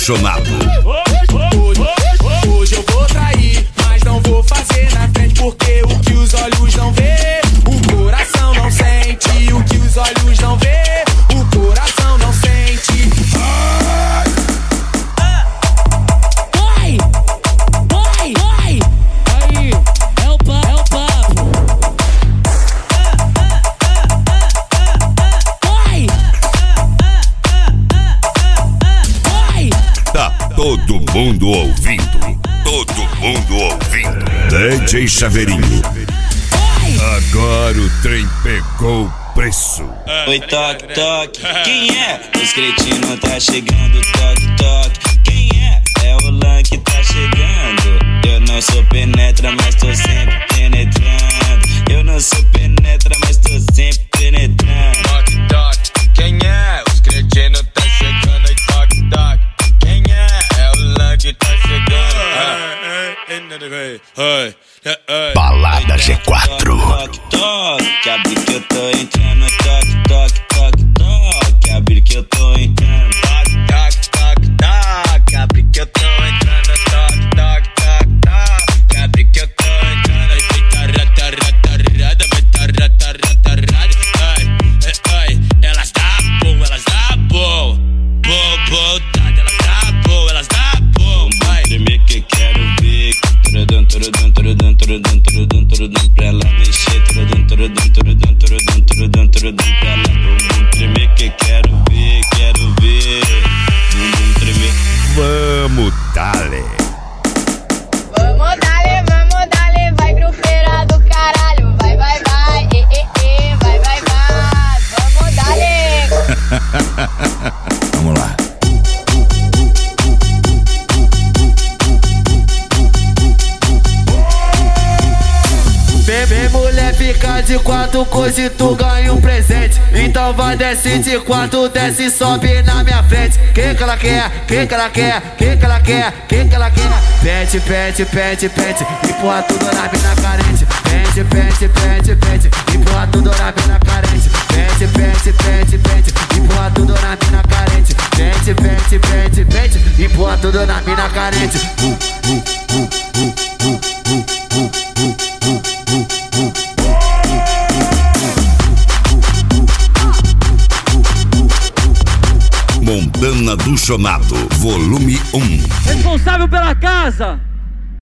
Chonado. Hoje eu vou trair, mas não vou fazer na frente, porque o que os olhos não vê, o coração não sente. O que os olhos não vê, o coração não sente. Vai! Vai! Vai! Aí, é o papo. Vai! Vai! Tá todo mundo ouvindo. Todo mundo ouvindo. DJ Chaveirinho. Agora o trem pegou preço. Oi, toque, toque. Quem é? Os cretinos tá chegando, toque, toque. Quem é? É o Lan que tá chegando. Eu não sou penetra, mas tô sempre penetrando. Eu não sou penetra, mas tô sempre penetrando. Toque, toque. Quem é? Os cretinos tá chegando. Oi, toque, toque. Quem é? É o Lan que tá chegando. Balada G4. Toque, toque, abre que eu tô entrando. Toque, toque, toque, toque, abre que eu tô entrando. Toque, toque, toque, toque, abre que eu tô entrando. Toque, toque, toque, toque, abre que eu tô entrando. Ai, elas dá bom, elas dá bom. Bom, elas dá bom, elas dá bom. Tremer que quero ver. Turodum, turodum, turodum, turodum, turodum, turodum, pra ela mexer. Turodum, turodum, turodum, turodum, turodum, turodum, pra ela. Bumbum tremer que quero ver, quero ver. Bumbum tremer. Vamos, dale. Vamos dale, vai pro feira do caralho. Vai, vai, vai, vai, vai, vai. Vamos dale. Vamos lá. Vem mulher, fica de quatro coisas e tu ganha um presente. Então vai, desce de quatro, desce e sobe na minha frente. Quem que ela quer? Quem que ela quer? Quem que ela quer? Quem que ela quer? Pente, pente, pente, pente, empurra tudo na mina carente. Pente, pente, pente, pente, empurra tudo na mina carente. Pente, pente, pente, pente, empurra tudo na mina carente. Pente, pente, pente, pente, empurra tudo na mina carente. Montana do Chonado, volume 1. Responsável pela casa.